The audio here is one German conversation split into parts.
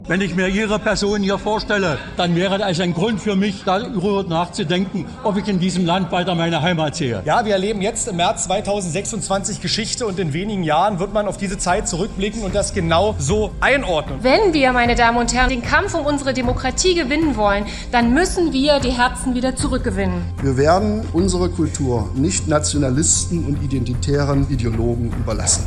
Wenn ich mir Ihre Person hier vorstelle, dann wäre das ein Grund für mich, darüber nachzudenken, ob ich in diesem Land weiter meine Heimat sehe. Ja, wir erleben jetzt im März 2026 Geschichte und in wenigen Jahren wird man auf diese Zeit zurückblicken und das genau so einordnen. Wenn wir, meine Damen und Herren, den Kampf um unsere Demokratie gewinnen wollen, dann müssen wir die Herzen wieder zurückgewinnen. Wir werden unsere Kultur nicht Nationalisten und identitären Ideologen überlassen.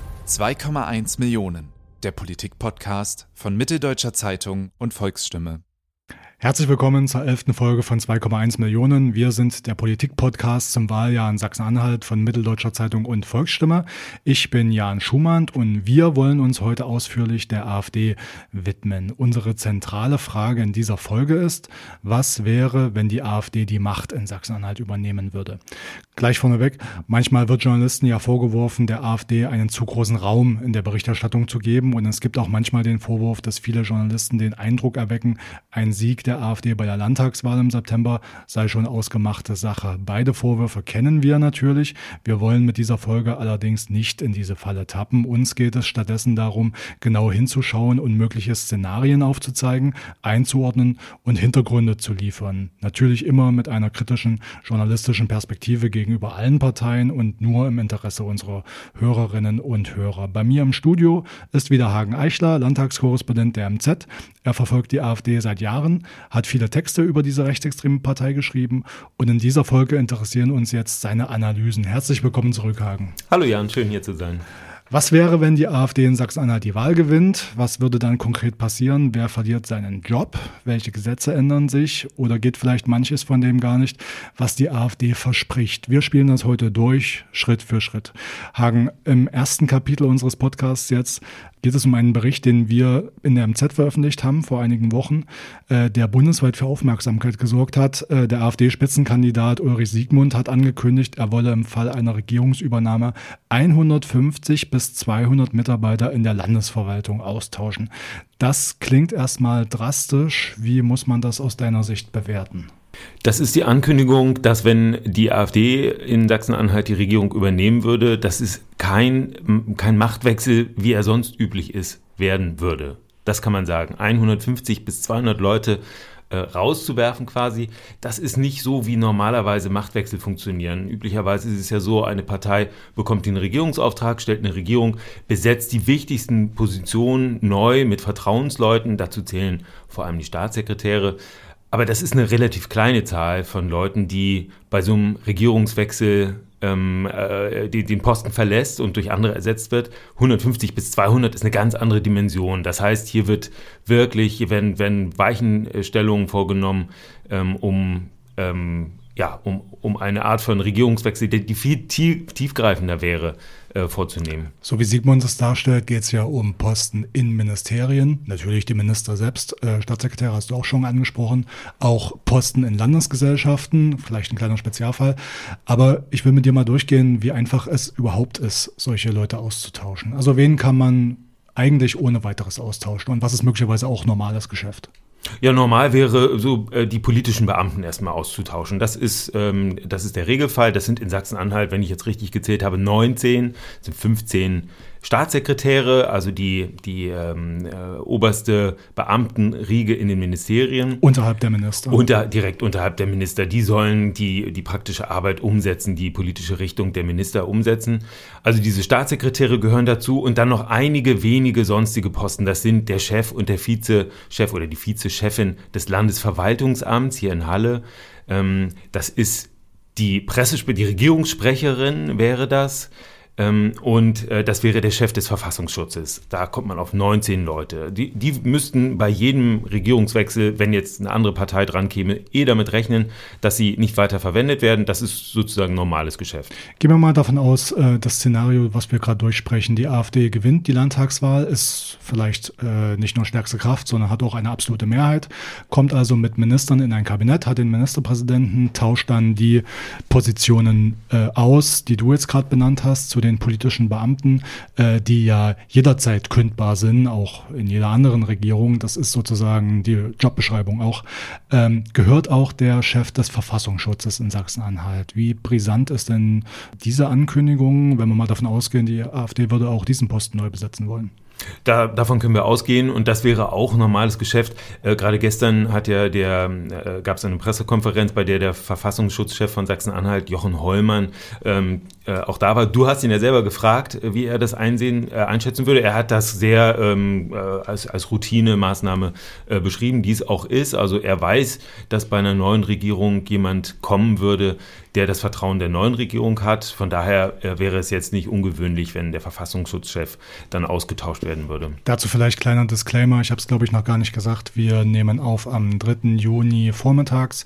2,1 Millionen. Der Politik-Podcast von Mitteldeutscher Zeitung und Volksstimme. Herzlich willkommen zur 11. Folge von 2,1 Millionen. Wir sind der Politik-Podcast zum Wahljahr in Sachsen-Anhalt von Mitteldeutscher Zeitung und Volksstimme. Ich bin Jan Schumann und wir wollen uns heute ausführlich der AfD widmen. Unsere zentrale Frage in dieser Folge ist, was wäre, wenn die AfD die Macht in Sachsen-Anhalt übernehmen würde? Gleich vorneweg, manchmal wird Journalisten ja vorgeworfen, der AfD einen zu großen Raum in der Berichterstattung zu geben. Und es gibt auch manchmal den Vorwurf, dass viele Journalisten den Eindruck erwecken, ein Sieg der AfD bei der Landtagswahl im September sei schon ausgemachte Sache. Beide Vorwürfe kennen wir natürlich. Wir wollen mit dieser Folge allerdings nicht in diese Falle tappen. Uns geht es stattdessen darum, genau hinzuschauen und mögliche Szenarien aufzuzeigen, einzuordnen und Hintergründe zu liefern. Natürlich immer mit einer kritischen journalistischen Perspektive gegenüber allen Parteien und nur im Interesse unserer Hörerinnen und Hörer. Bei mir im Studio ist wieder Hagen Eichler, Landtagskorrespondent der MZ. Er verfolgt die AfD seit Jahren, hat viele Texte über diese rechtsextreme Partei geschrieben und in dieser Folge interessieren uns jetzt seine Analysen. Herzlich willkommen zurück, Hagen. Hallo Jan, schön hier zu sein. Was wäre, wenn die AfD in Sachsen-Anhalt die Wahl gewinnt? Was würde dann konkret passieren? Wer verliert seinen Job? Welche Gesetze ändern sich? Oder geht vielleicht manches von dem gar nicht, was die AfD verspricht? Wir spielen das heute durch, Schritt für Schritt. Hagen, im ersten Kapitel unseres Podcasts jetzt geht es um einen Bericht, den wir in der MZ veröffentlicht haben vor einigen Wochen, der bundesweit für Aufmerksamkeit gesorgt hat. Der AfD-Spitzenkandidat Ulrich Siegmund hat angekündigt, er wolle im Fall einer Regierungsübernahme 150 bis 200 Mitarbeiter in der Landesverwaltung austauschen. Das klingt erstmal drastisch. Wie muss man das aus deiner Sicht bewerten? Das ist die Ankündigung, dass wenn die AfD in Sachsen-Anhalt die Regierung übernehmen würde, dass es kein Machtwechsel, wie er sonst üblich ist, werden würde. Das kann man sagen. 150 bis 200 Leute rauszuwerfen quasi, das ist nicht so, wie normalerweise Machtwechsel funktionieren. Üblicherweise ist es ja so, eine Partei bekommt den Regierungsauftrag, stellt eine Regierung, besetzt die wichtigsten Positionen neu mit Vertrauensleuten, dazu zählen vor allem die Staatssekretäre. Aber das ist eine relativ kleine Zahl von Leuten, die bei so einem Regierungswechsel den Posten verlässt und durch andere ersetzt wird. 150 bis 200 ist eine ganz andere Dimension. Das heißt, hier werden Weichenstellungen vorgenommen, um eine Art von Regierungswechsel, die viel tiefgreifender wäre, vorzunehmen. So wie Siegmund es darstellt, geht es ja um Posten in Ministerien. Natürlich die Minister selbst, Staatssekretär hast du auch schon angesprochen, auch Posten in Landesgesellschaften, vielleicht ein kleiner Spezialfall. Aber ich will mit dir mal durchgehen, wie einfach es überhaupt ist, solche Leute auszutauschen. Also wen kann man eigentlich ohne weiteres austauschen und was ist möglicherweise auch normales Geschäft? Ja, normal wäre so die politischen Beamten erstmal auszutauschen. Das ist der Regelfall. Das sind in Sachsen-Anhalt, wenn ich jetzt richtig gezählt habe, 19, sind 15 Staatssekretäre, also die oberste Beamtenriege in den Ministerien. Unterhalb der Minister. Direkt unterhalb der Minister. Die sollen die praktische Arbeit umsetzen, die politische Richtung der Minister umsetzen. Also diese Staatssekretäre gehören dazu und dann noch einige wenige sonstige Posten. Das sind der Chef und der Vizechef oder die Vizechefin des Landesverwaltungsamts hier in Halle. Das ist die Regierungssprecherin wäre das. Und das wäre der Chef des Verfassungsschutzes. Da kommt man auf 19 Leute. Die müssten bei jedem Regierungswechsel, wenn jetzt eine andere Partei dran käme, damit rechnen, dass sie nicht weiter verwendet werden. Das ist sozusagen normales Geschäft. Gehen wir mal davon aus, das Szenario, was wir gerade durchsprechen, die AfD gewinnt die Landtagswahl, ist vielleicht nicht nur stärkste Kraft, sondern hat auch eine absolute Mehrheit, kommt also mit Ministern in ein Kabinett, hat den Ministerpräsidenten, tauscht dann die Positionen aus, die du jetzt gerade benannt hast, zu den politischen Beamten, die ja jederzeit kündbar sind, auch in jeder anderen Regierung. Das ist sozusagen die Jobbeschreibung auch. Gehört auch der Chef des Verfassungsschutzes in Sachsen-Anhalt. Wie brisant ist denn diese Ankündigung, wenn wir mal davon ausgehen, die AfD würde auch diesen Posten neu besetzen wollen? Davon können wir ausgehen und das wäre auch normales Geschäft. Gerade gestern gab es eine Pressekonferenz, bei der Verfassungsschutzchef von Sachsen-Anhalt, Jochen Hollmann, auch da war. Du hast ihn ja selber gefragt, wie er das einschätzen würde. Er hat das sehr als Routinemaßnahme beschrieben, die es auch ist. Also er weiß, dass bei einer neuen Regierung jemand kommen würde, der das Vertrauen der neuen Regierung hat. Von daher wäre es jetzt nicht ungewöhnlich, wenn der Verfassungsschutzchef dann ausgetauscht werden würde. Dazu vielleicht kleiner Disclaimer, ich habe es glaube ich noch gar nicht gesagt, wir nehmen auf am 3. Juni vormittags.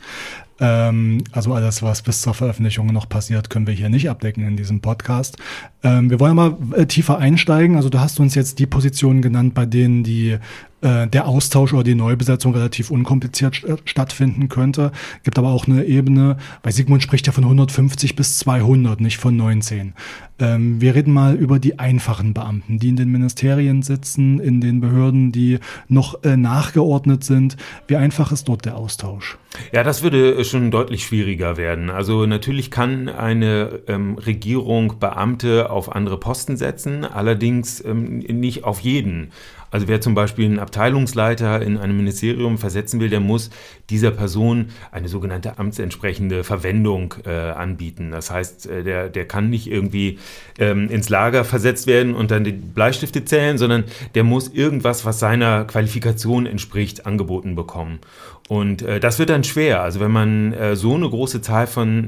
Also alles, was bis zur Veröffentlichung noch passiert, können wir hier nicht abdecken in diesem Podcast. Wir wollen mal tiefer einsteigen. Also du hast uns jetzt die Positionen genannt, bei denen der Austausch oder die Neubesetzung relativ unkompliziert stattfinden könnte. Gibt aber auch eine Ebene, bei Sigmund spricht ja von 150 bis 200, nicht von 19. Wir reden mal über die einfachen Beamten, die in den Ministerien sitzen, in den Behörden, die noch nachgeordnet sind. Wie einfach ist dort der Austausch? Ja, das würde schon deutlich schwieriger werden. Also natürlich kann eine Regierung Beamte auf andere Posten setzen, allerdings nicht auf jeden. Also wer zum Beispiel einen Abteilungsleiter in einem Ministerium versetzen will, der muss dieser Person eine sogenannte amtsentsprechende Verwendung anbieten. Das heißt, der kann nicht irgendwie ins Lager versetzt werden und dann die Bleistifte zählen, sondern der muss irgendwas, was seiner Qualifikation entspricht, angeboten bekommen. Und das wird dann schwer. Also wenn man so eine große Zahl von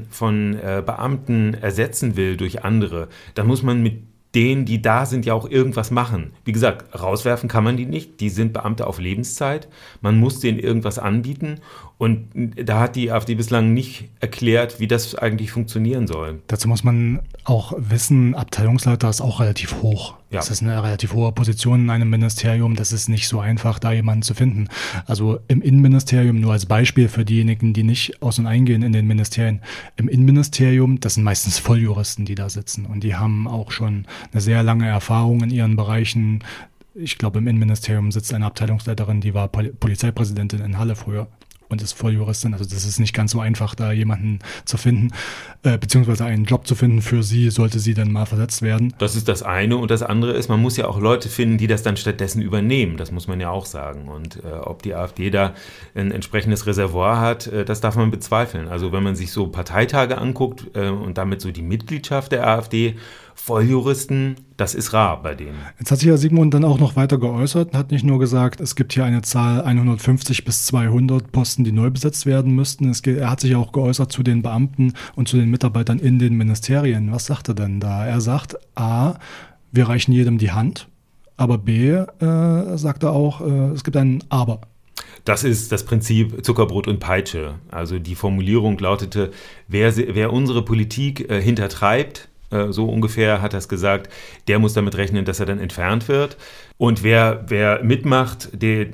Beamten ersetzen will durch andere, dann muss man mit denen, die da sind, ja auch irgendwas machen. Wie gesagt, rauswerfen kann man die nicht. Die sind Beamte auf Lebenszeit. Man muss denen irgendwas anbieten. Und da hat die AfD bislang nicht erklärt, wie das eigentlich funktionieren soll. Dazu muss man auch wissen, Abteilungsleiter ist auch relativ hoch. Ja. Das ist eine relativ hohe Position in einem Ministerium. Das ist nicht so einfach, da jemanden zu finden. Also im Innenministerium, nur als Beispiel für diejenigen, die nicht aus- und eingehen in den Ministerien. Im Innenministerium, das sind meistens Volljuristen, die da sitzen. Und die haben auch schon eine sehr lange Erfahrung in ihren Bereichen. Ich glaube, im Innenministerium sitzt eine Abteilungsleiterin, die war Polizeipräsidentin in Halle früher und ist Volljuristin. Also das ist nicht ganz so einfach, da jemanden zu finden, beziehungsweise einen Job zu finden für sie, sollte sie dann mal versetzt werden. Das ist das eine. Und das andere ist, man muss ja auch Leute finden, die das dann stattdessen übernehmen. Das muss man ja auch sagen. Und ob die AfD da ein entsprechendes Reservoir hat, das darf man bezweifeln. Also wenn man sich so Parteitage anguckt und damit so die Mitgliedschaft der AfD, Volljuristen, das ist rar bei denen. Jetzt hat sich ja Sigmund dann auch noch weiter geäußert und hat nicht nur gesagt, es gibt hier eine Zahl 150 bis 200 Posten, die neu besetzt werden müssten. Er hat sich auch geäußert zu den Beamten und zu den Mitarbeitern in den Ministerien. Was sagt er denn da? Er sagt, A, wir reichen jedem die Hand, aber B, sagt er auch, es gibt ein Aber. Das ist das Prinzip Zuckerbrot und Peitsche. Also die Formulierung lautete, wer unsere Politik hintertreibt, so ungefähr hat er es gesagt, der muss damit rechnen, dass er dann entfernt wird. Und wer mitmacht,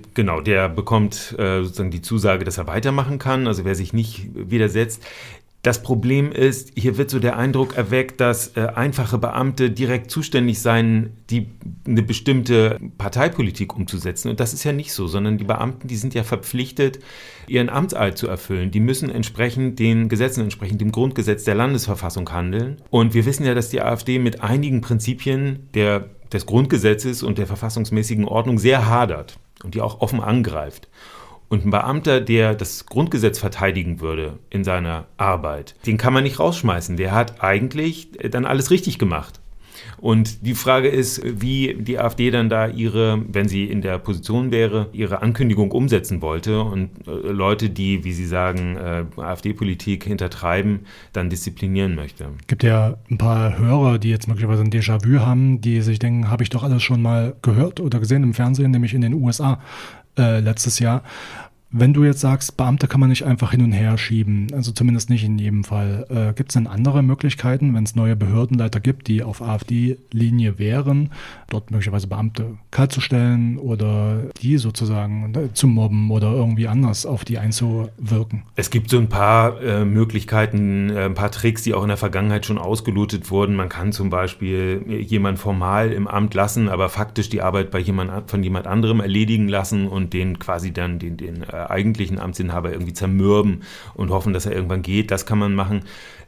der bekommt sozusagen die Zusage, dass er weitermachen kann. Also wer sich nicht widersetzt. Das Problem ist, hier wird so der Eindruck erweckt, dass einfache Beamte direkt zuständig seien, eine bestimmte Parteipolitik umzusetzen. Und das ist ja nicht so, sondern die Beamten, die sind ja verpflichtet, ihren Amtseid zu erfüllen. Die müssen entsprechend den Gesetzen, entsprechend dem Grundgesetz der Landesverfassung handeln. Und wir wissen ja, dass die AfD mit einigen Prinzipien des Grundgesetzes und der verfassungsmäßigen Ordnung sehr hadert und die auch offen angreift. Und ein Beamter, der das Grundgesetz verteidigen würde in seiner Arbeit, den kann man nicht rausschmeißen. Der hat eigentlich dann alles richtig gemacht. Und die Frage ist, wie die AfD dann da wenn sie in der Position wäre, ihre Ankündigung umsetzen wollte und Leute, die, wie sie sagen, AfD-Politik hintertreiben, dann disziplinieren möchte. Es gibt ja ein paar Hörer, die jetzt möglicherweise ein Déjà-vu haben, die sich denken, habe ich doch alles schon mal gehört oder gesehen im Fernsehen, nämlich in den USA letztes Jahr. Wenn du jetzt sagst, Beamte kann man nicht einfach hin und her schieben, also zumindest nicht in jedem Fall, gibt es denn andere Möglichkeiten, wenn es neue Behördenleiter gibt, die auf AfD-Linie wären, dort möglicherweise Beamte kaltzustellen oder die sozusagen zu mobben oder irgendwie anders auf die einzuwirken? Es gibt so ein paar Möglichkeiten, ein paar Tricks, die auch in der Vergangenheit schon ausgelotet wurden. Man kann zum Beispiel jemanden formal im Amt lassen, aber faktisch die Arbeit von jemand anderem erledigen lassen und den quasi dann den eigentlichen Amtsinhaber irgendwie zermürben und hoffen, dass er irgendwann geht. Das kann man machen.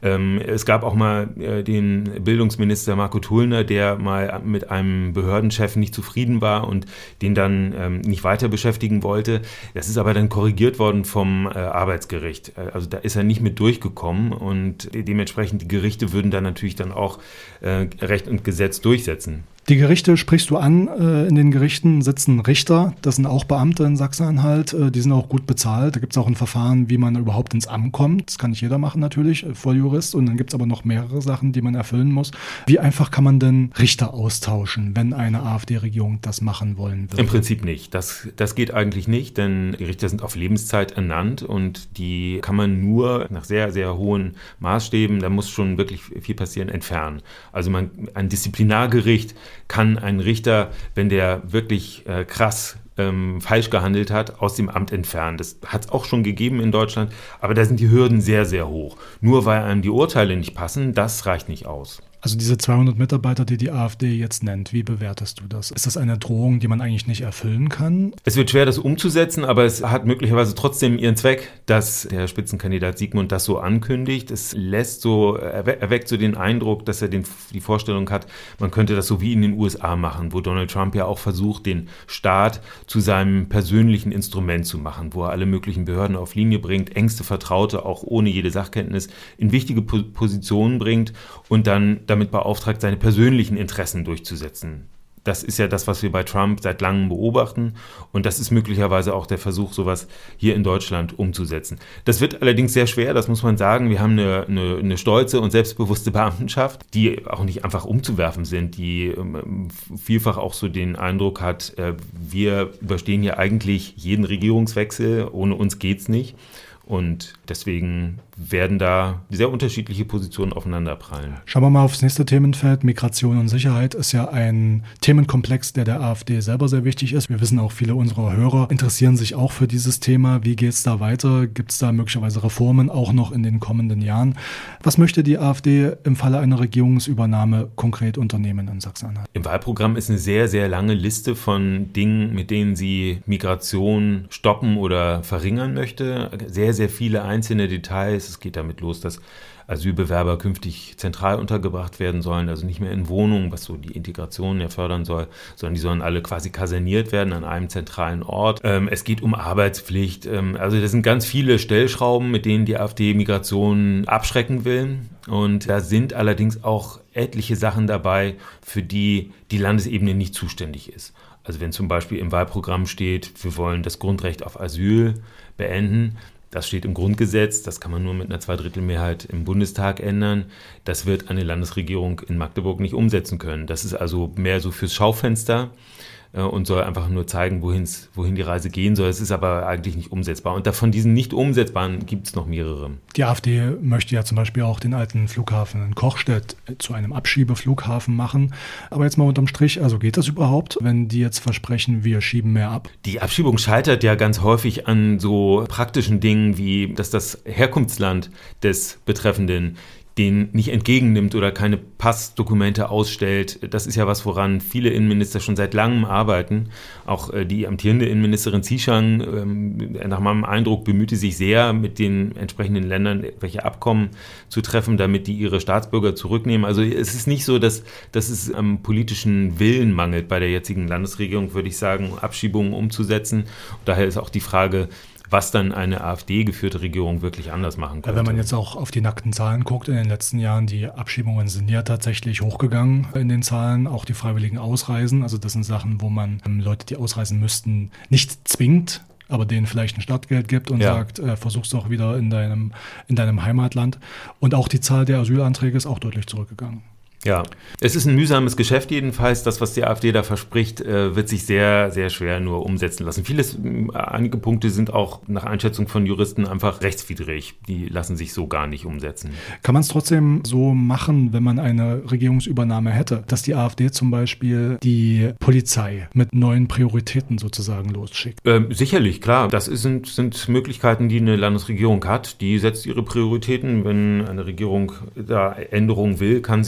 Es gab auch mal den Bildungsminister Marco Thullner, der mal mit einem Behördenchef nicht zufrieden war und den dann nicht weiter beschäftigen wollte. Das ist aber dann korrigiert worden vom Arbeitsgericht. Also da ist er nicht mit durchgekommen und dementsprechend die Gerichte würden dann natürlich dann auch Recht und Gesetz durchsetzen. Die Gerichte sprichst du an, in den Gerichten sitzen Richter, das sind auch Beamte in Sachsen-Anhalt, die sind auch gut bezahlt. Da gibt es auch ein Verfahren, wie man überhaupt ins Amt kommt. Das kann nicht jeder machen natürlich, Volljurist. Und dann gibt es aber noch mehrere Sachen, die man erfüllen muss. Wie einfach kann man denn Richter austauschen, wenn eine AfD-Regierung das machen wollen würde? Im Prinzip nicht. Das geht eigentlich nicht, denn die Richter sind auf Lebenszeit ernannt und die kann man nur nach sehr, sehr hohen Maßstäben, da muss schon wirklich viel passieren, entfernen. Also ein Disziplinargericht kann ein Richter, wenn der wirklich krass falsch gehandelt hat, aus dem Amt entfernen. Das hat es auch schon gegeben in Deutschland, aber da sind die Hürden sehr, sehr hoch. Nur weil einem die Urteile nicht passen, das reicht nicht aus. Also diese 200 Mitarbeiter, die AfD jetzt nennt, wie bewertest du das? Ist das eine Drohung, die man eigentlich nicht erfüllen kann? Es wird schwer, das umzusetzen, aber es hat möglicherweise trotzdem ihren Zweck, dass der Spitzenkandidat Sigmund das so ankündigt. Es erweckt so den Eindruck, dass er die Vorstellung hat, man könnte das so wie in den USA machen, wo Donald Trump ja auch versucht, den Staat zu seinem persönlichen Instrument zu machen, wo er alle möglichen Behörden auf Linie bringt, engste Vertraute, auch ohne jede Sachkenntnis, in wichtige Positionen bringt und dann damit beauftragt, seine persönlichen Interessen durchzusetzen. Das ist ja das, was wir bei Trump seit langem beobachten und das ist möglicherweise auch der Versuch, sowas hier in Deutschland umzusetzen. Das wird allerdings sehr schwer, das muss man sagen. Wir haben eine stolze und selbstbewusste Beamtenschaft, die auch nicht einfach umzuwerfen sind, die vielfach auch so den Eindruck hat, wir überstehen ja eigentlich jeden Regierungswechsel, ohne uns geht's nicht. Und deswegen werden da sehr unterschiedliche Positionen aufeinanderprallen. Schauen wir mal aufs nächste Themenfeld. Migration und Sicherheit ist ja ein Themenkomplex, der AfD selber sehr wichtig ist. Wir wissen auch, viele unserer Hörer interessieren sich auch für dieses Thema. Wie geht es da weiter? Gibt es da möglicherweise Reformen auch noch in den kommenden Jahren? Was möchte die AfD im Falle einer Regierungsübernahme konkret unternehmen in Sachsen-Anhalt? Im Wahlprogramm ist eine sehr, sehr lange Liste von Dingen, mit denen sie Migration stoppen oder verringern möchte. Sehr, sehr viele einzelne Details. Es geht damit los, dass Asylbewerber künftig zentral untergebracht werden sollen, also nicht mehr in Wohnungen, was so die Integration ja fördern soll, sondern die sollen alle quasi kaserniert werden an einem zentralen Ort. Es geht um Arbeitspflicht. Also das sind ganz viele Stellschrauben, mit denen die AfD Migration abschrecken will. Und da sind allerdings auch etliche Sachen dabei, für die die Landesebene nicht zuständig ist. Also wenn zum Beispiel im Wahlprogramm steht, wir wollen das Grundrecht auf Asyl beenden, das steht im Grundgesetz, das kann man nur mit einer Zweidrittelmehrheit im Bundestag ändern. Das wird eine Landesregierung in Magdeburg nicht umsetzen können. Das ist also mehr so fürs Schaufenster und soll einfach nur zeigen, wohin die Reise gehen soll. Es ist aber eigentlich nicht umsetzbar. Und von diesen nicht umsetzbaren gibt es noch mehrere. Die AfD möchte ja zum Beispiel auch den alten Flughafen in Kochstedt zu einem Abschiebeflughafen machen. Aber jetzt mal unterm Strich, also geht das überhaupt, wenn die jetzt versprechen, wir schieben mehr ab? Die Abschiebung scheitert ja ganz häufig an so praktischen Dingen, wie dass das Herkunftsland des Betreffenden den nicht entgegennimmt oder keine Passdokumente ausstellt. Das ist ja was, woran viele Innenminister schon seit langem arbeiten. Auch die amtierende Innenministerin Zieschang, nach meinem Eindruck, bemühte sich sehr, mit den entsprechenden Ländern welche Abkommen zu treffen, damit die ihre Staatsbürger zurücknehmen. Also es ist nicht so, dass es am politischen Willen mangelt bei der jetzigen Landesregierung, würde ich sagen, Abschiebungen umzusetzen. Und daher ist auch die Frage, was dann eine AfD-geführte Regierung wirklich anders machen könnte. Ja, wenn man jetzt auch auf die nackten Zahlen guckt, in den letzten Jahren, die Abschiebungen sind ja tatsächlich hochgegangen in den Zahlen, auch die freiwilligen Ausreisen. Also das sind Sachen, wo man Leute, die ausreisen müssten, nicht zwingt, aber denen vielleicht ein Startgeld gibt und sagt, versuch's doch wieder in deinem Heimatland. Und auch die Zahl der Asylanträge ist auch deutlich zurückgegangen. Ja, es ist ein mühsames Geschäft jedenfalls. Das, was die AfD da verspricht, wird sich sehr, sehr schwer nur umsetzen lassen. Einige Punkte sind auch nach Einschätzung von Juristen einfach rechtswidrig. Die lassen sich so gar nicht umsetzen. Kann man es trotzdem so machen, wenn man eine Regierungsübernahme hätte, dass die AfD zum Beispiel die Polizei mit neuen Prioritäten sozusagen losschickt? Sicherlich, klar. Das sind Möglichkeiten, die eine Landesregierung hat. Die setzt ihre Prioritäten. Wenn eine Regierung da Änderungen will, kann sie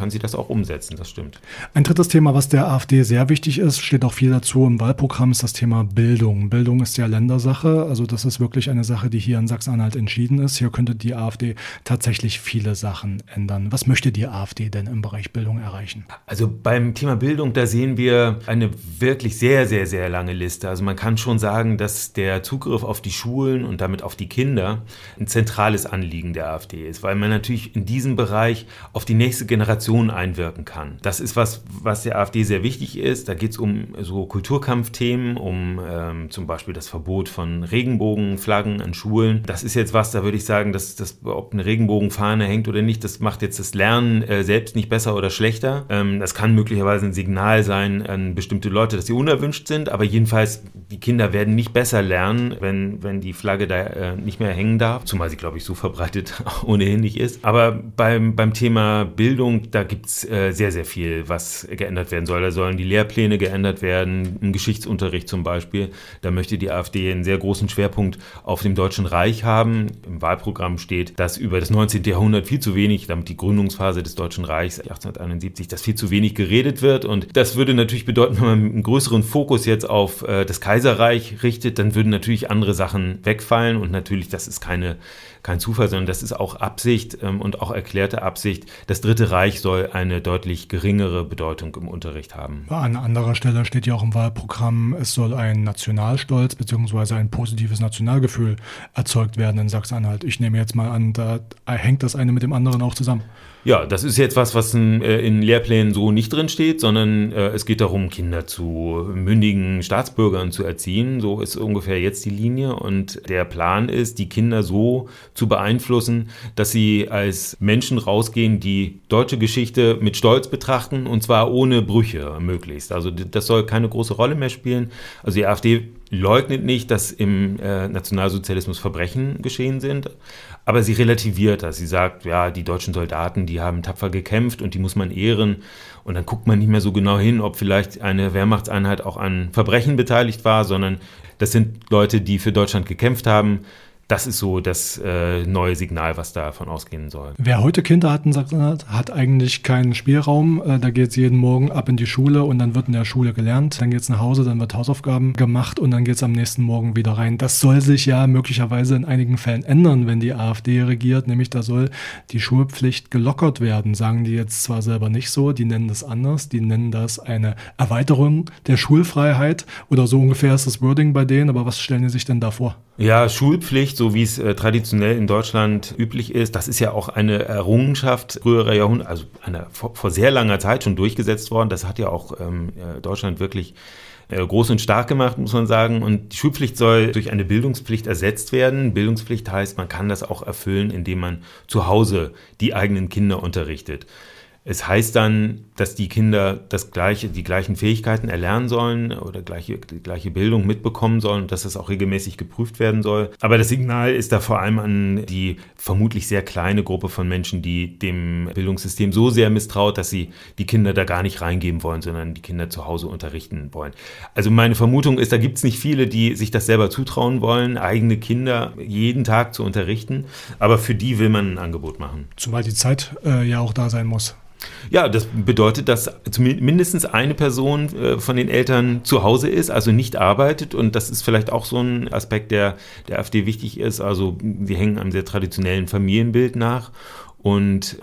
kann sie das auch umsetzen, das stimmt. Ein drittes Thema, was der AfD sehr wichtig ist, steht auch viel dazu im Wahlprogramm, ist das Thema Bildung. Bildung ist ja Ländersache, also das ist wirklich eine Sache, die hier in Sachsen-Anhalt entschieden ist. Hier könnte die AfD tatsächlich viele Sachen ändern. Was möchte die AfD denn im Bereich Bildung erreichen? Also beim Thema Bildung, da sehen wir eine wirklich sehr, sehr, sehr lange Liste. Also man kann schon sagen, dass der Zugriff auf die Schulen und damit auf die Kinder ein zentrales Anliegen der AfD ist, weil man natürlich in diesem Bereich auf die nächste Generation einwirken kann. Das ist was der AfD sehr wichtig ist. Da geht es um so Kulturkampfthemen, um zum Beispiel das Verbot von Regenbogenflaggen an Schulen. Das ist jetzt was, da würde ich sagen, dass ob eine Regenbogenfahne hängt oder nicht, das macht jetzt das Lernen selbst nicht besser oder schlechter. Das kann möglicherweise ein Signal sein an bestimmte Leute, dass sie unerwünscht sind, aber jedenfalls, die Kinder werden nicht besser lernen, wenn die Flagge da nicht mehr hängen darf, zumal sie, glaube ich, so verbreitet ohnehin nicht ist. Aber beim Thema Bildung, da gibt es sehr, sehr viel, was geändert werden soll. Da sollen die Lehrpläne geändert werden, im Geschichtsunterricht zum Beispiel. Da möchte die AfD einen sehr großen Schwerpunkt auf dem Deutschen Reich haben. Im Wahlprogramm steht, dass über das 19. Jahrhundert viel zu wenig, damit die Gründungsphase des Deutschen Reichs 1871, dass viel zu wenig geredet wird. Und das würde natürlich bedeuten, wenn man einen größeren Fokus jetzt auf das Kaiserreich richtet, dann würden natürlich andere Sachen wegfallen. Und natürlich, das ist kein Zufall, sondern das ist auch Absicht und auch erklärte Absicht. Das Dritte Reich soll eine deutlich geringere Bedeutung im Unterricht haben. An anderer Stelle steht ja auch im Wahlprogramm, es soll ein Nationalstolz bzw. ein positives Nationalgefühl erzeugt werden in Sachsen-Anhalt. Ich nehme jetzt mal an, da hängt das eine mit dem anderen auch zusammen. Ja, das ist jetzt was in Lehrplänen so nicht drin steht, sondern es geht darum, Kinder zu mündigen Staatsbürgern zu erziehen. So ist ungefähr jetzt die Linie. Und der Plan ist, die Kinder so zu beeinflussen, dass sie als Menschen rausgehen, die deutsche Geschichte mit Stolz betrachten, und zwar ohne Brüche möglichst. Also das soll keine große Rolle mehr spielen. Also die AfD leugnet nicht, dass im Nationalsozialismus Verbrechen geschehen sind, aber sie relativiert das. Sie sagt, ja, die deutschen Soldaten, die haben tapfer gekämpft und die muss man ehren. Und dann guckt man nicht mehr so genau hin, ob vielleicht eine Wehrmachtseinheit auch an Verbrechen beteiligt war, sondern das sind Leute, die für Deutschland gekämpft haben. Das ist so das neue Signal, was davon ausgehen soll. Wer heute Kinder hat in Sachsen-Anhalt, hat eigentlich keinen Spielraum. Da geht es jeden Morgen ab in die Schule und dann wird in der Schule gelernt. Dann geht es nach Hause, dann wird Hausaufgaben gemacht und dann geht es am nächsten Morgen wieder rein. Das soll sich ja möglicherweise in einigen Fällen ändern, wenn die AfD regiert. Nämlich da soll die Schulpflicht gelockert werden. Sagen die jetzt zwar selber nicht so, die nennen das anders. Die nennen das eine Erweiterung der Schulfreiheit oder so ungefähr ist das Wording bei denen. Aber was stellen die sich denn da vor? Ja, Schulpflicht, so wie es traditionell in Deutschland üblich ist, das ist ja auch eine Errungenschaft früherer Jahrhunderte, also vor sehr langer Zeit schon durchgesetzt worden. Das hat ja auch Deutschland wirklich groß und stark gemacht, muss man sagen. Und die Schulpflicht soll durch eine Bildungspflicht ersetzt werden. Bildungspflicht heißt, man kann das auch erfüllen, indem man zu Hause die eigenen Kinder unterrichtet. Es heißt dann, dass die Kinder die gleichen Fähigkeiten erlernen sollen oder die gleiche Bildung mitbekommen sollen und dass das auch regelmäßig geprüft werden soll. Aber das Signal ist da vor allem an die vermutlich sehr kleine Gruppe von Menschen, die dem Bildungssystem so sehr misstraut, dass sie die Kinder da gar nicht reingeben wollen, sondern die Kinder zu Hause unterrichten wollen. Also meine Vermutung ist, da gibt es nicht viele, die sich das selber zutrauen wollen, eigene Kinder jeden Tag zu unterrichten. Aber für die will man ein Angebot machen. Zumal die Zeit ja auch da sein muss. Ja, das bedeutet, dass mindestens eine Person von den Eltern zu Hause ist, also nicht arbeitet. Und das ist vielleicht auch so ein Aspekt, der AfD wichtig ist. Also sie hängen einem sehr traditionellen Familienbild nach und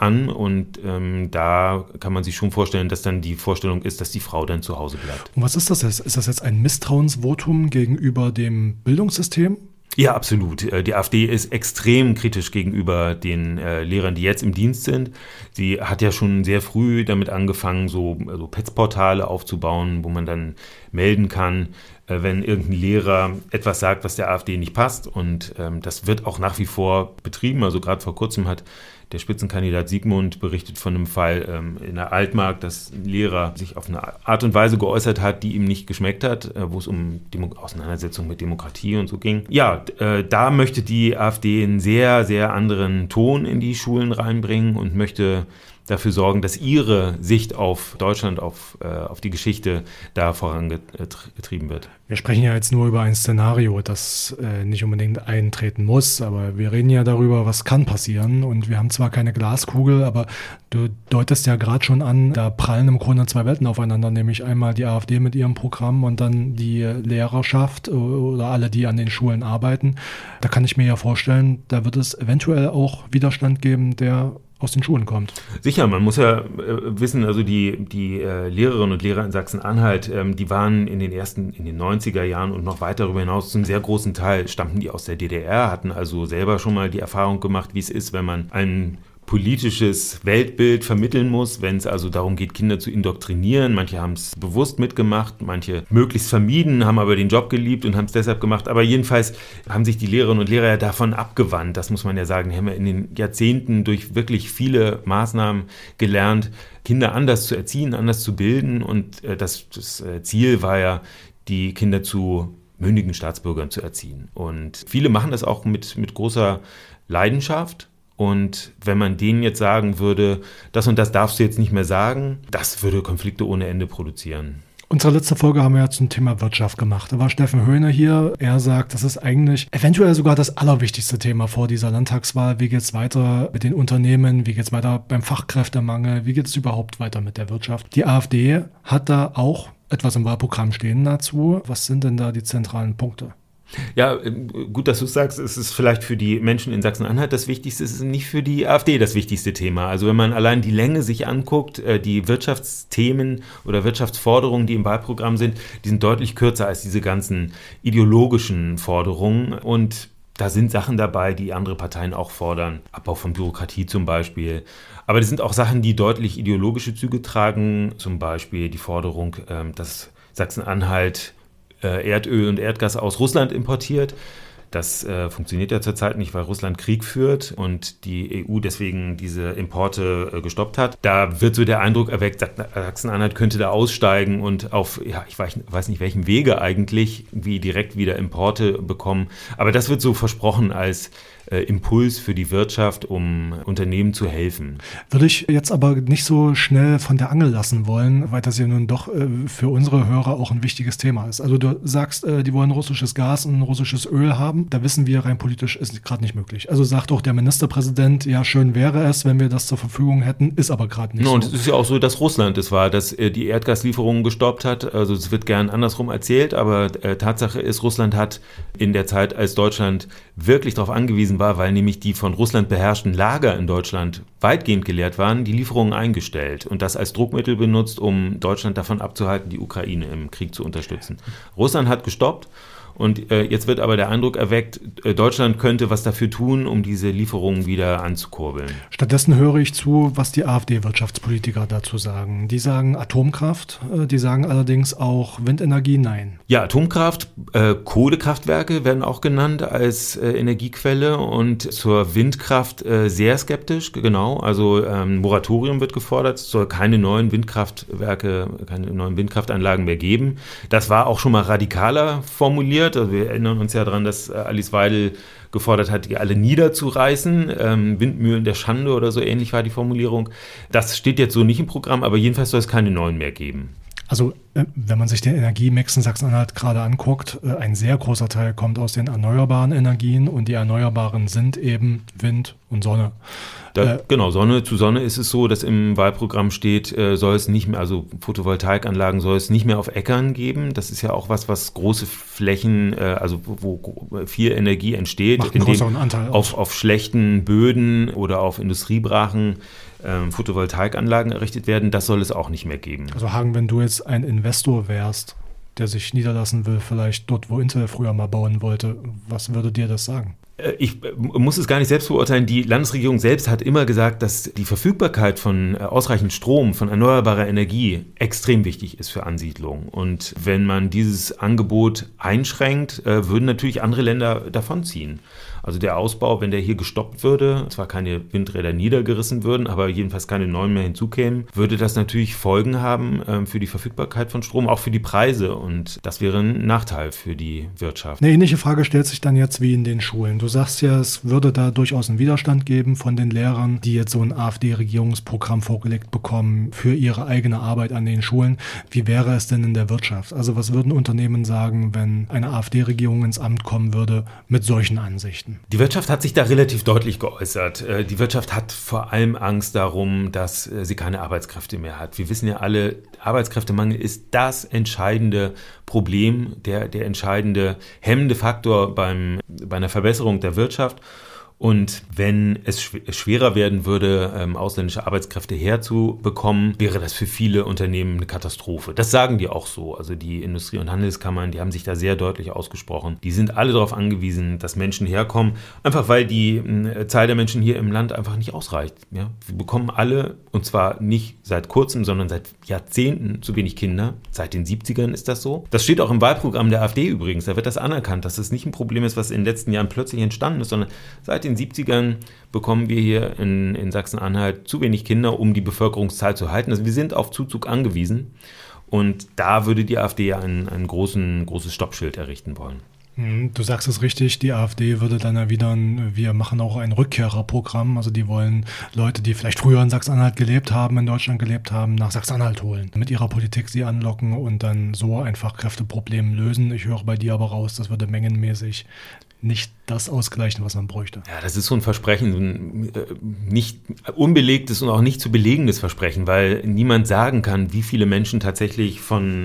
da kann man sich schon vorstellen, dass dann die Vorstellung ist, dass die Frau dann zu Hause bleibt. Und was ist das jetzt? Ist das jetzt ein Misstrauensvotum gegenüber dem Bildungssystem? Ja, absolut. Die AfD ist extrem kritisch gegenüber den Lehrern, die jetzt im Dienst sind. Sie hat ja schon sehr früh damit angefangen, so Petz-Portale aufzubauen, wo man dann melden kann, wenn irgendein Lehrer etwas sagt, was der AfD nicht passt. Und das wird auch nach wie vor betrieben. Also gerade vor kurzem hat der Spitzenkandidat Siegmund berichtet von einem Fall in der Altmark, dass ein Lehrer sich auf eine Art und Weise geäußert hat, die ihm nicht geschmeckt hat, wo es um Auseinandersetzung mit Demokratie und so ging. Ja, da möchte die AfD einen sehr, sehr anderen Ton in die Schulen reinbringen und möchte dafür sorgen, dass ihre Sicht auf Deutschland, auf die Geschichte da vorangetrieben wird. Wir sprechen ja jetzt nur über ein Szenario, das nicht unbedingt eintreten muss, aber wir reden ja darüber, was kann passieren. Und wir haben zwar keine Glaskugel, aber du deutest ja gerade schon an, da prallen im Grunde zwei Welten aufeinander, nämlich einmal die AfD mit ihrem Programm und dann die Lehrerschaft oder alle, die an den Schulen arbeiten. Da kann ich mir ja vorstellen, da wird es eventuell auch Widerstand geben, der aus den Schulen kommt. Sicher, man muss ja wissen, also die Lehrerinnen und Lehrer in Sachsen-Anhalt, die waren in den 90er Jahren und noch weit darüber hinaus zum sehr großen Teil stammten die aus der DDR, hatten also selber schon mal die Erfahrung gemacht, wie es ist, wenn man ein politisches Weltbild vermitteln muss, wenn es also darum geht, Kinder zu indoktrinieren. Manche haben es bewusst mitgemacht, manche möglichst vermieden, haben aber den Job geliebt und haben es deshalb gemacht. Aber jedenfalls haben sich die Lehrerinnen und Lehrer ja davon abgewandt. Das muss man ja sagen. Die haben ja in den Jahrzehnten durch wirklich viele Maßnahmen gelernt, Kinder anders zu erziehen, anders zu bilden. Und das Ziel war ja, die Kinder zu mündigen Staatsbürgern zu erziehen. Und viele machen das auch mit großer Leidenschaft. Und wenn man denen jetzt sagen würde, das und das darfst du jetzt nicht mehr sagen, das würde Konflikte ohne Ende produzieren. Unsere letzte Folge haben wir ja zum Thema Wirtschaft gemacht. Da war Steffen Höhner hier. Er sagt, das ist eigentlich eventuell sogar das allerwichtigste Thema vor dieser Landtagswahl. Wie geht es weiter mit den Unternehmen? Wie geht es weiter beim Fachkräftemangel? Wie geht es überhaupt weiter mit der Wirtschaft? Die AfD hat da auch etwas im Wahlprogramm stehen dazu. Was sind denn da die zentralen Punkte? Ja, gut, dass du es sagst, es ist vielleicht für die Menschen in Sachsen-Anhalt das Wichtigste, es ist nicht für die AfD das wichtigste Thema. Also wenn man allein die Länge sich anguckt, die Wirtschaftsthemen oder Wirtschaftsforderungen, die im Wahlprogramm sind, die sind deutlich kürzer als diese ganzen ideologischen Forderungen. Und da sind Sachen dabei, die andere Parteien auch fordern. Abbau von Bürokratie zum Beispiel. Aber das sind auch Sachen, die deutlich ideologische Züge tragen. Zum Beispiel die Forderung, dass Sachsen-Anhalt Erdöl und Erdgas aus Russland importiert. Das funktioniert ja zurzeit nicht, weil Russland Krieg führt und die EU deswegen diese Importe gestoppt hat. Da wird so der Eindruck erweckt, Sachsen-Anhalt könnte da aussteigen und auf, ja, ich weiß nicht welchem Wege eigentlich, wie direkt wieder Importe bekommen. Aber das wird so versprochen als Impuls für die Wirtschaft, um Unternehmen zu helfen. Würde ich jetzt aber nicht so schnell von der Angel lassen wollen, weil das ja nun doch für unsere Hörer auch ein wichtiges Thema ist. Also du sagst, die wollen russisches Gas und russisches Öl haben. Da wissen wir, rein politisch ist gerade nicht möglich. Also sagt auch der Ministerpräsident, ja, schön wäre es, wenn wir das zur Verfügung hätten, ist aber gerade nicht so. Und es ist ja auch so, dass Russland es war, dass die Erdgaslieferungen gestoppt hat. Also es wird gern andersrum erzählt, aber Tatsache ist, Russland hat in der Zeit, als Deutschland wirklich darauf angewiesen war, weil nämlich die von Russland beherrschten Lager in Deutschland weitgehend geleert waren, die Lieferungen eingestellt und das als Druckmittel benutzt, um Deutschland davon abzuhalten, die Ukraine im Krieg zu unterstützen. Russland hat gestoppt. Und jetzt wird aber der Eindruck erweckt, Deutschland könnte was dafür tun, um diese Lieferungen wieder anzukurbeln. Stattdessen höre ich zu, was die AfD-Wirtschaftspolitiker dazu sagen. Die sagen Atomkraft, die sagen allerdings auch Windenergie, nein. Ja, Atomkraft, Kohlekraftwerke werden auch genannt als Energiequelle und zur Windkraft sehr skeptisch, genau. Also Moratorium wird gefordert, es soll keine neuen Windkraftwerke, keine neuen Windkraftanlagen mehr geben. Das war auch schon mal radikaler formuliert. Also wir erinnern uns ja daran, dass Alice Weidel gefordert hat, die alle niederzureißen. Windmühlen der Schande oder so ähnlich war die Formulierung. Das steht jetzt so nicht im Programm, aber jedenfalls soll es keine neuen mehr geben. Also wenn man sich den Energiemix in Sachsen-Anhalt gerade anguckt, ein sehr großer Teil kommt aus den erneuerbaren Energien und die Erneuerbaren sind eben Wind und Sonne. Genau, Sonne zu Sonne ist es so, dass im Wahlprogramm steht, soll es nicht mehr, also Photovoltaikanlagen soll es nicht mehr auf Äckern geben. Das ist ja auch was große Flächen, also wo viel Energie entsteht, macht einen größeren Anteil auf schlechten Böden oder auf Industriebrachen Photovoltaikanlagen errichtet werden. Das soll es auch nicht mehr geben. Also Hagen, wenn du jetzt ein Investor wärst, der sich niederlassen will, vielleicht dort, wo Intel früher mal bauen wollte, was würde dir das sagen? Ich muss es gar nicht selbst beurteilen. Die Landesregierung selbst hat immer gesagt, dass die Verfügbarkeit von ausreichend Strom, von erneuerbarer Energie extrem wichtig ist für Ansiedlung. Und wenn man dieses Angebot einschränkt, würden natürlich andere Länder davonziehen. Also der Ausbau, wenn der hier gestoppt würde, zwar keine Windräder niedergerissen würden, aber jedenfalls keine neuen mehr hinzukämen, würde das natürlich Folgen haben für die Verfügbarkeit von Strom, auch für die Preise. Und das wäre ein Nachteil für die Wirtschaft. Eine ähnliche Frage stellt sich dann jetzt wie in den Schulen. Du sagst ja, es würde da durchaus einen Widerstand geben von den Lehrern, die jetzt so ein AfD-Regierungsprogramm vorgelegt bekommen für ihre eigene Arbeit an den Schulen. Wie wäre es denn in der Wirtschaft? Also was würden Unternehmen sagen, wenn eine AfD-Regierung ins Amt kommen würde mit solchen Ansichten? Die Wirtschaft hat sich da relativ deutlich geäußert. Die Wirtschaft hat vor allem Angst darum, dass sie keine Arbeitskräfte mehr hat. Wir wissen ja alle, Arbeitskräftemangel ist das entscheidende Problem, der entscheidende hemmende Faktor bei einer Verbesserung der Wirtschaft. Und wenn es schwerer werden würde, ausländische Arbeitskräfte herzubekommen, wäre das für viele Unternehmen eine Katastrophe. Das sagen die auch so. Also die Industrie- und Handelskammern, die haben sich da sehr deutlich ausgesprochen. Die sind alle darauf angewiesen, dass Menschen herkommen, einfach weil die Zahl der Menschen hier im Land einfach nicht ausreicht. Ja? Wir bekommen alle, und zwar nicht seit kurzem, sondern seit Jahrzehnten zu wenig Kinder. Seit den 70ern ist das so. Das steht auch im Wahlprogramm der AfD übrigens. Da wird das anerkannt, dass es nicht ein Problem ist, was in den letzten Jahren plötzlich entstanden ist, sondern seit den 70ern bekommen wir hier in Sachsen-Anhalt zu wenig Kinder, um die Bevölkerungszahl zu halten. Also wir sind auf Zuzug angewiesen und da würde die AfD ja ein großes Stoppschild errichten wollen. Du sagst es richtig, die AfD würde dann erwidern, wir machen auch ein Rückkehrerprogramm, also die wollen Leute, die vielleicht früher in Sachsen-Anhalt gelebt haben, in Deutschland gelebt haben, nach Sachsen-Anhalt holen, mit ihrer Politik sie anlocken und dann so ein Fachkräfteproblem lösen. Ich höre bei dir aber raus, das würde mengenmäßig nicht das ausgleichen, was man bräuchte. Ja, das ist so ein Versprechen, ein nicht unbelegtes und auch nicht zu belegendes Versprechen, weil niemand sagen kann, wie viele Menschen tatsächlich von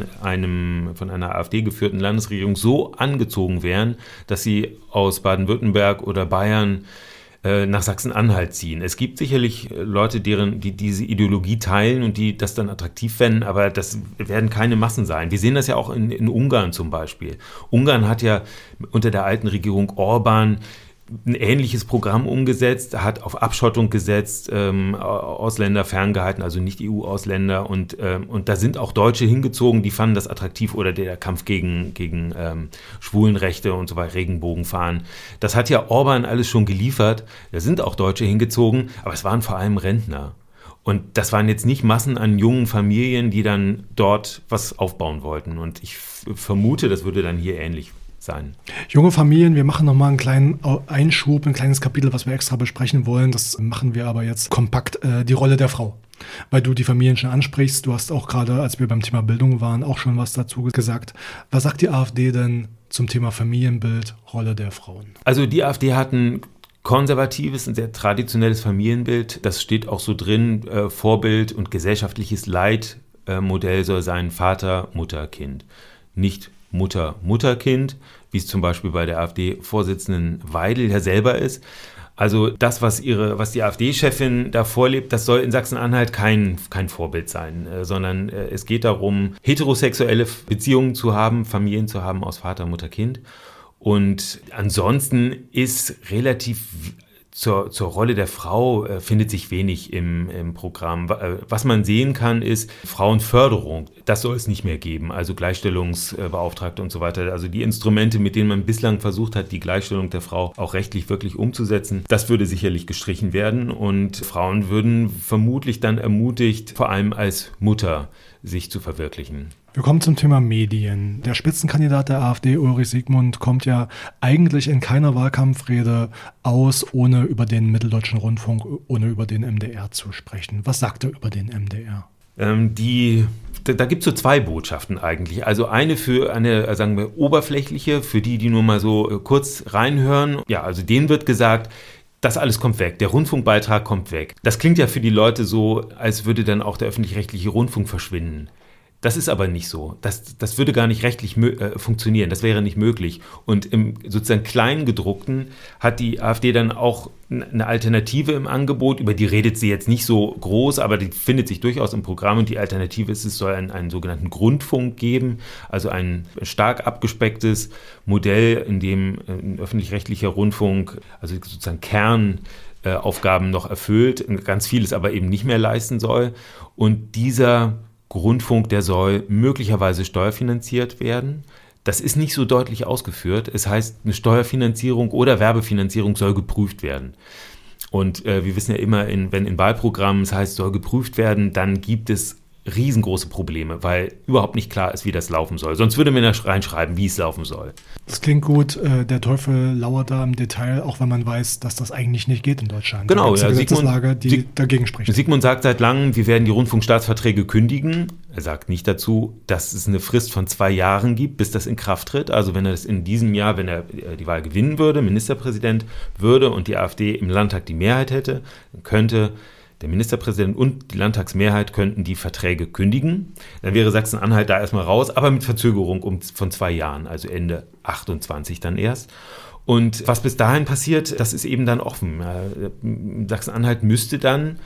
einer AfD-geführten Landesregierung so angezogen wären, dass sie aus Baden-Württemberg oder Bayern nach Sachsen-Anhalt ziehen. Es gibt sicherlich Leute, die diese Ideologie teilen und die das dann attraktiv fänden, aber das werden keine Massen sein. Wir sehen das ja auch in Ungarn zum Beispiel. Ungarn hat ja unter der alten Regierung Orban ein ähnliches Programm umgesetzt, hat auf Abschottung gesetzt, Ausländer ferngehalten, also nicht EU-Ausländer und da sind auch Deutsche hingezogen, die fanden das attraktiv oder der Kampf gegen Schwulenrechte und so weiter, Regenbogenfahren. Das hat ja Orban alles schon geliefert, da sind auch Deutsche hingezogen, aber es waren vor allem Rentner. Und das waren jetzt nicht Massen an jungen Familien, die dann dort was aufbauen wollten und ich vermute, das würde dann hier ähnlich sein. Junge Familien, wir machen nochmal einen kleinen Einschub, ein kleines Kapitel, was wir extra besprechen wollen. Das machen wir aber jetzt kompakt, die Rolle der Frau. Weil du die Familien schon ansprichst, du hast auch gerade, als wir beim Thema Bildung waren, auch schon was dazu gesagt. Was sagt die AfD denn zum Thema Familienbild, Rolle der Frauen? Also die AfD hat ein konservatives, ein sehr traditionelles Familienbild. Das steht auch so drin, Vorbild und gesellschaftliches Leitmodell soll sein Vater, Mutter, Kind. Nicht Mutter, Kind, wie es zum Beispiel bei der AfD-Vorsitzenden Weidel ja selber ist. Also das, was die AfD-Chefin da vorlebt, das soll in Sachsen-Anhalt kein Vorbild sein, sondern es geht darum, heterosexuelle Beziehungen zu haben, Familien zu haben aus Vater, Mutter, Kind. Und ansonsten ist relativ zur Rolle der Frau findet sich wenig im Programm. Was man sehen kann, ist Frauenförderung. Das soll es nicht mehr geben. Also Gleichstellungsbeauftragte und so weiter. Also die Instrumente, mit denen man bislang versucht hat, die Gleichstellung der Frau auch rechtlich wirklich umzusetzen, das würde sicherlich gestrichen werden. Und Frauen würden vermutlich dann ermutigt, vor allem als Mutter sich zu verwirklichen. Wir kommen zum Thema Medien. Der Spitzenkandidat der AfD, Ulrich Siegmund, kommt ja eigentlich in keiner Wahlkampfrede aus, ohne über den Mitteldeutschen Rundfunk, ohne über den MDR zu sprechen. Was sagt er über den MDR? Da gibt es so zwei Botschaften eigentlich. Also eine für eine, sagen wir, oberflächliche, für die nur mal so kurz reinhören. Ja, also denen wird gesagt, das alles kommt weg, der Rundfunkbeitrag kommt weg. Das klingt ja für die Leute so, als würde dann auch der öffentlich-rechtliche Rundfunk verschwinden. Das ist aber nicht so. Das würde gar nicht rechtlich funktionieren. Das wäre nicht möglich. Und im sozusagen Kleingedruckten hat die AfD dann auch eine Alternative im Angebot. Über die redet sie jetzt nicht so groß, aber die findet sich durchaus im Programm. Und die Alternative ist, es soll einen sogenannten Grundfunk geben, also ein stark abgespecktes Modell, in dem ein öffentlich-rechtlicher Rundfunk, also sozusagen Kernaufgaben noch erfüllt, ganz vieles aber eben nicht mehr leisten soll. Und dieser Rundfunk, der soll möglicherweise steuerfinanziert werden. Das ist nicht so deutlich ausgeführt. Es heißt, eine Steuerfinanzierung oder Werbefinanzierung soll geprüft werden. Und wir wissen ja immer, wenn in Wahlprogrammen es heißt, soll geprüft werden, dann gibt es riesengroße Probleme, weil überhaupt nicht klar ist, wie das laufen soll. Sonst würde man da reinschreiben, wie es laufen soll. Das klingt gut. Der Teufel lauert da im Detail, auch wenn man weiß, dass das eigentlich nicht geht in Deutschland. Genau, ja. Gesetzeslage, die dagegen spricht. Sigmund sagt seit langem, wir werden die Rundfunkstaatsverträge kündigen. Er sagt nicht dazu, dass es eine Frist von 2 Jahren gibt, bis das in Kraft tritt. Also wenn er das in diesem Jahr, wenn er die Wahl gewinnen würde, Ministerpräsident würde und die AfD im Landtag die Mehrheit hätte, dann könnte der Ministerpräsident und die Landtagsmehrheit könnten die Verträge kündigen. Dann wäre Sachsen-Anhalt da erstmal raus, aber mit Verzögerung von 2 Jahren, also Ende 28 dann erst. Und was bis dahin passiert, das ist eben dann offen. Sachsen-Anhalt müsste dann,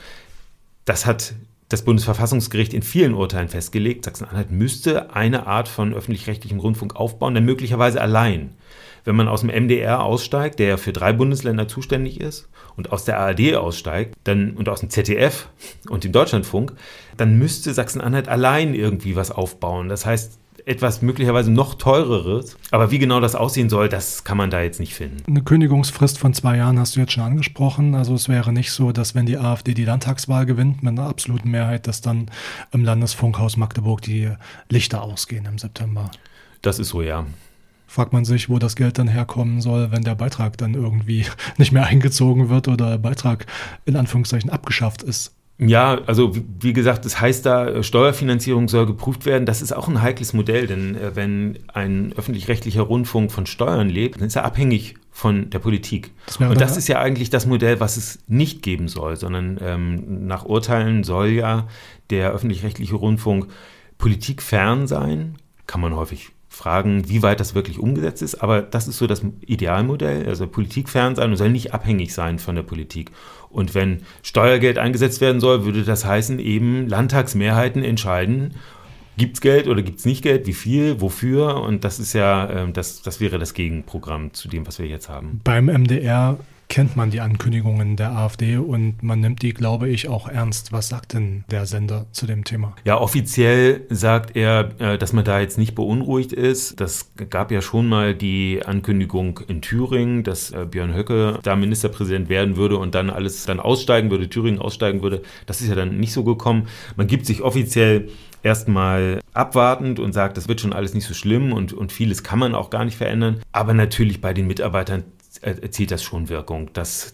das hat das Bundesverfassungsgericht in vielen Urteilen festgelegt, Sachsen-Anhalt müsste eine Art von öffentlich-rechtlichem Rundfunk aufbauen, dann möglicherweise allein. Wenn man aus dem MDR aussteigt, der ja für 3 Bundesländer zuständig ist, und aus der ARD aussteigt, und aus dem ZDF und dem Deutschlandfunk, dann müsste Sachsen-Anhalt allein irgendwie was aufbauen. Das heißt, etwas möglicherweise noch teureres. Aber wie genau das aussehen soll, das kann man da jetzt nicht finden. Eine Kündigungsfrist von 2 Jahren hast du jetzt schon angesprochen. Also es wäre nicht so, dass wenn die AfD die Landtagswahl gewinnt mit einer absoluten Mehrheit, dass dann im Landesfunkhaus Magdeburg die Lichter ausgehen im September. Das ist so, ja. Fragt man sich, wo das Geld dann herkommen soll, wenn der Beitrag dann irgendwie nicht mehr eingezogen wird oder der Beitrag in Anführungszeichen abgeschafft ist. Ja, also wie gesagt, das heißt da, Steuerfinanzierung soll geprüft werden. Das ist auch ein heikles Modell, denn wenn ein öffentlich-rechtlicher Rundfunk von Steuern lebt, dann ist er abhängig von der Politik. Und das ist ja eigentlich das Modell, was es nicht geben soll, sondern nach Urteilen soll ja der öffentlich-rechtliche Rundfunk politikfern sein, kann man häufig fragen, wie weit das wirklich umgesetzt ist, aber das ist so das Idealmodell, also politikfern sein und soll nicht abhängig sein von der Politik. Und wenn Steuergeld eingesetzt werden soll, würde das heißen, eben Landtagsmehrheiten entscheiden, gibt es Geld oder gibt es nicht Geld, wie viel, wofür, und das ist ja, das wäre das Gegenprogramm zu dem, was wir jetzt haben. Beim MDR kennt man die Ankündigungen der AfD und man nimmt die, glaube ich, auch ernst. Was sagt denn der Sender zu dem Thema? Ja, offiziell sagt er, dass man da jetzt nicht beunruhigt ist. Das gab ja schon mal die Ankündigung in Thüringen, dass Björn Höcke da Ministerpräsident werden würde und dann alles dann aussteigen würde, Thüringen aussteigen würde. Das ist ja dann nicht so gekommen. Man gibt sich offiziell erstmal abwartend und sagt, das wird schon alles nicht so schlimm und vieles kann man auch gar nicht verändern. Aber natürlich bei den Mitarbeitern erzielt das schon Wirkung. Das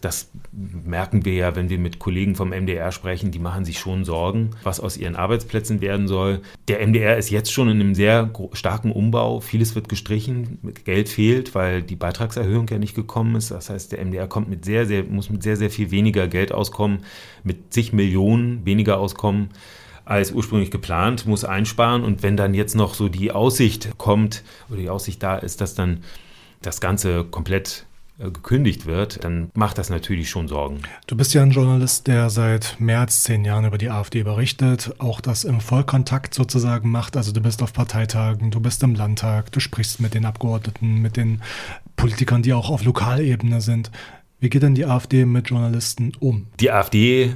merken wir ja, wenn wir mit Kollegen vom MDR sprechen, die machen sich schon Sorgen, was aus ihren Arbeitsplätzen werden soll. Der MDR ist jetzt schon in einem sehr starken Umbau. Vieles wird gestrichen, Geld fehlt, weil die Beitragserhöhung ja nicht gekommen ist. Das heißt, der MDR muss mit sehr, sehr viel weniger Geld auskommen, mit zig Millionen weniger auskommen als ursprünglich geplant, muss einsparen. Und wenn dann jetzt noch so die Aussicht kommt, oder die Aussicht da ist, dass dann das Ganze komplett gekündigt wird, dann macht das natürlich schon Sorgen. Du bist ja ein Journalist, der seit mehr als 10 Jahren über die AfD berichtet, auch das im Vollkontakt sozusagen macht. Also du bist auf Parteitagen, du bist im Landtag, du sprichst mit den Abgeordneten, mit den Politikern, die auch auf Lokalebene sind. Wie geht denn die AfD mit Journalisten um? Die AfD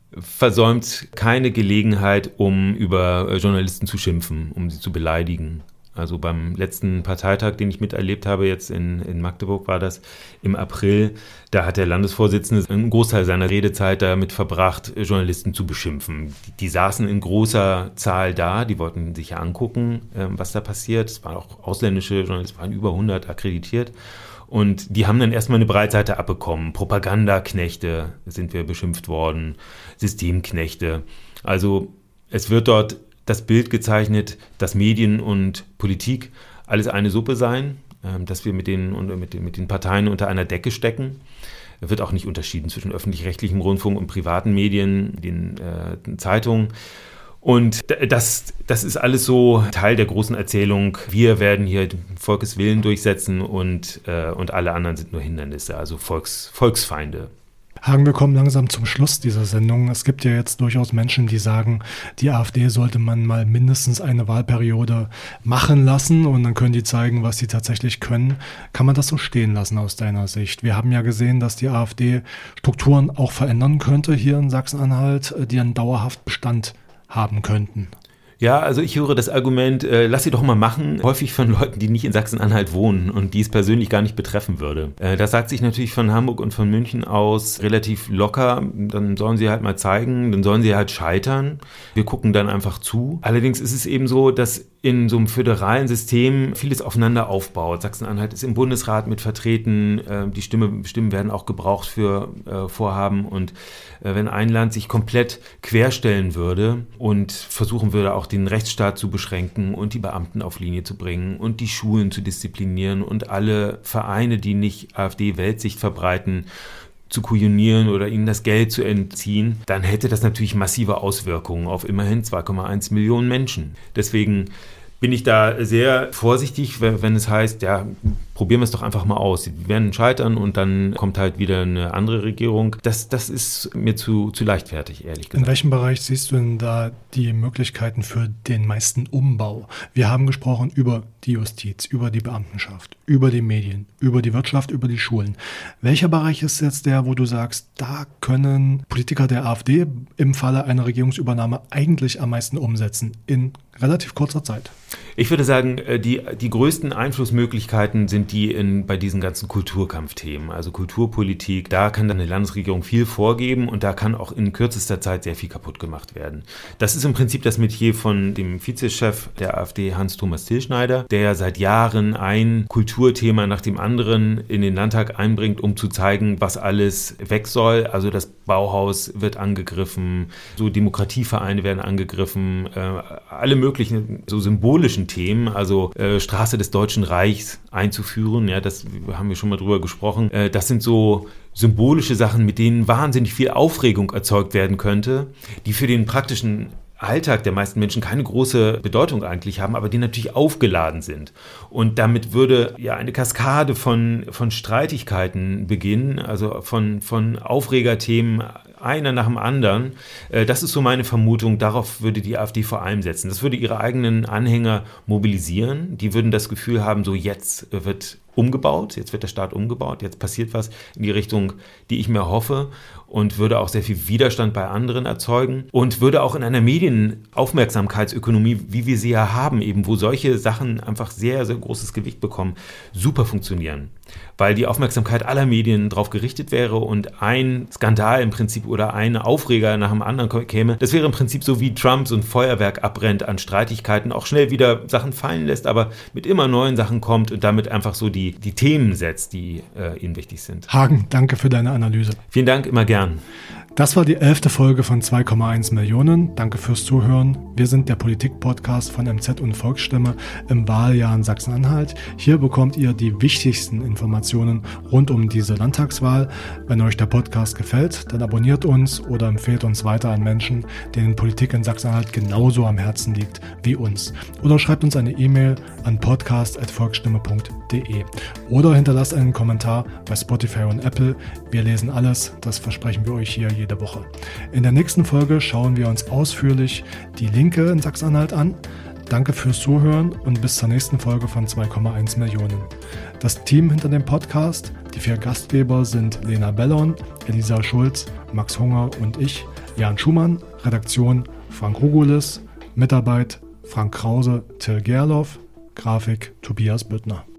versäumt keine Gelegenheit, um über Journalisten zu schimpfen, um sie zu beleidigen. Also beim letzten Parteitag, den ich miterlebt habe, jetzt in Magdeburg war das im April, da hat der Landesvorsitzende einen Großteil seiner Redezeit damit verbracht, Journalisten zu beschimpfen. Die saßen in großer Zahl da, die wollten sich ja angucken, was da passiert. Es waren auch ausländische Journalisten, waren über 100 akkreditiert. Und die haben dann erstmal eine Breitseite abbekommen. Propagandaknechte sind wir beschimpft worden, Systemknechte. Also es wird dort das Bild gezeichnet, dass Medien und Politik alles eine Suppe seien, dass wir mit den Parteien unter einer Decke stecken. Es wird auch nicht unterschieden zwischen öffentlich-rechtlichem Rundfunk und privaten Medien, den Zeitungen. Und das ist alles so Teil der großen Erzählung. Wir werden hier Volkes Willen durchsetzen und alle anderen sind nur Hindernisse, also Volksfeinde. Hagen, wir kommen langsam zum Schluss dieser Sendung. Es gibt ja jetzt durchaus Menschen, die sagen, die AfD sollte man mal mindestens eine Wahlperiode machen lassen und dann können die zeigen, was sie tatsächlich können. Kann man das so stehen lassen aus deiner Sicht? Wir haben ja gesehen, dass die AfD Strukturen auch verändern könnte hier in Sachsen-Anhalt, die einen dauerhaft Bestand haben könnten. Ja, also ich höre das Argument, lass sie doch mal machen, häufig von Leuten, die nicht in Sachsen-Anhalt wohnen und die es persönlich gar nicht betreffen würde. Das sagt sich natürlich von Hamburg und von München aus relativ locker, dann sollen sie halt mal zeigen, dann sollen sie halt scheitern. Wir gucken dann einfach zu. Allerdings ist es eben so, dass in so einem föderalen System vieles aufeinander aufbaut. Sachsen-Anhalt ist im Bundesrat mit vertreten, die Stimmen werden auch gebraucht für Vorhaben und wenn ein Land sich komplett querstellen würde und versuchen würde, auch den Rechtsstaat zu beschränken und die Beamten auf Linie zu bringen und die Schulen zu disziplinieren und alle Vereine, die nicht AfD-Weltsicht verbreiten, zu kujonieren oder ihnen das Geld zu entziehen, dann hätte das natürlich massive Auswirkungen auf immerhin 2,1 Millionen Menschen. Deswegen bin ich da sehr vorsichtig, wenn es heißt, ja, probieren wir es doch einfach mal aus. Die werden scheitern und dann kommt halt wieder eine andere Regierung. Das ist mir zu leichtfertig, ehrlich gesagt. In welchem Bereich siehst du denn da die Möglichkeiten für den meisten Umbau? Wir haben gesprochen über die Justiz, über die Beamtenschaft, über die Medien, über die Wirtschaft, über die Schulen. Welcher Bereich ist jetzt der, wo du sagst, da können Politiker der AfD im Falle einer Regierungsübernahme eigentlich am meisten umsetzen in relativ kurzer Zeit? Ich würde sagen, die größten Einflussmöglichkeiten sind die bei diesen ganzen Kulturkampfthemen, also Kulturpolitik. Da kann dann eine Landesregierung viel vorgeben und da kann auch in kürzester Zeit sehr viel kaputt gemacht werden. Das ist im Prinzip das Metier von dem Vizechef der AfD, Hans-Thomas Tillschneider, der seit Jahren ein Kulturthema nach dem anderen in den Landtag einbringt, um zu zeigen, was alles weg soll. Also das Bauhaus wird angegriffen, so Demokratievereine werden angegriffen, alle möglichen so symbolischen Themen, also Straße des Deutschen Reichs einzuführen, ja, das haben wir schon mal drüber gesprochen. Das sind so symbolische Sachen, mit denen wahnsinnig viel Aufregung erzeugt werden könnte, die für den praktischen Alltag der meisten Menschen keine große Bedeutung eigentlich haben, aber die natürlich aufgeladen sind. Und damit würde ja eine Kaskade von Streitigkeiten beginnen, also von Aufregerthemen, einer nach dem anderen. Das ist so meine Vermutung, darauf würde die AfD vor allem setzen. Das würde ihre eigenen Anhänger mobilisieren, die würden das Gefühl haben, so jetzt wird umgebaut, jetzt wird der Staat umgebaut, jetzt passiert was in die Richtung, die ich mir hoffe und würde auch sehr viel Widerstand bei anderen erzeugen und würde auch in einer Medienaufmerksamkeitsökonomie, wie wir sie ja haben, eben wo solche Sachen einfach sehr, sehr großes Gewicht bekommen, super funktionieren. Weil die Aufmerksamkeit aller Medien darauf gerichtet wäre und ein Skandal im Prinzip oder ein Aufreger nach dem anderen käme. Das wäre im Prinzip so wie Trump so ein Feuerwerk abbrennt an Streitigkeiten, auch schnell wieder Sachen fallen lässt, aber mit immer neuen Sachen kommt und damit einfach so die Themen setzt, die ihnen wichtig sind. Hagen, danke für deine Analyse. Vielen Dank, immer gern. Das war die 11. Folge von 2,1 Millionen. Danke fürs Zuhören. Wir sind der Politik-Podcast von MZ und Volksstimme im Wahljahr in Sachsen-Anhalt. Hier bekommt ihr die wichtigsten Informationen rund um diese Landtagswahl. Wenn euch der Podcast gefällt, dann abonniert uns oder empfehlt uns weiter an Menschen, denen Politik in Sachsen-Anhalt genauso am Herzen liegt wie uns. Oder schreibt uns eine E-Mail an podcast@volksstimme.de oder hinterlasst einen Kommentar bei Spotify und Apple. Wir lesen alles, das versprechen wir euch hier jede Woche. In der nächsten Folge schauen wir uns ausführlich die Linke in Sachsen-Anhalt an. Danke fürs Zuhören und bis zur nächsten Folge von 2,1 Millionen. Das Team hinter dem Podcast, die 4 Gastgeber sind Lena Bellon, Elisa Schulz, Max Hunger und ich, Jan Schumann, Redaktion Frank Rugulis, Mitarbeit Frank Krause, Till Gerloff, Grafik Tobias Büttner.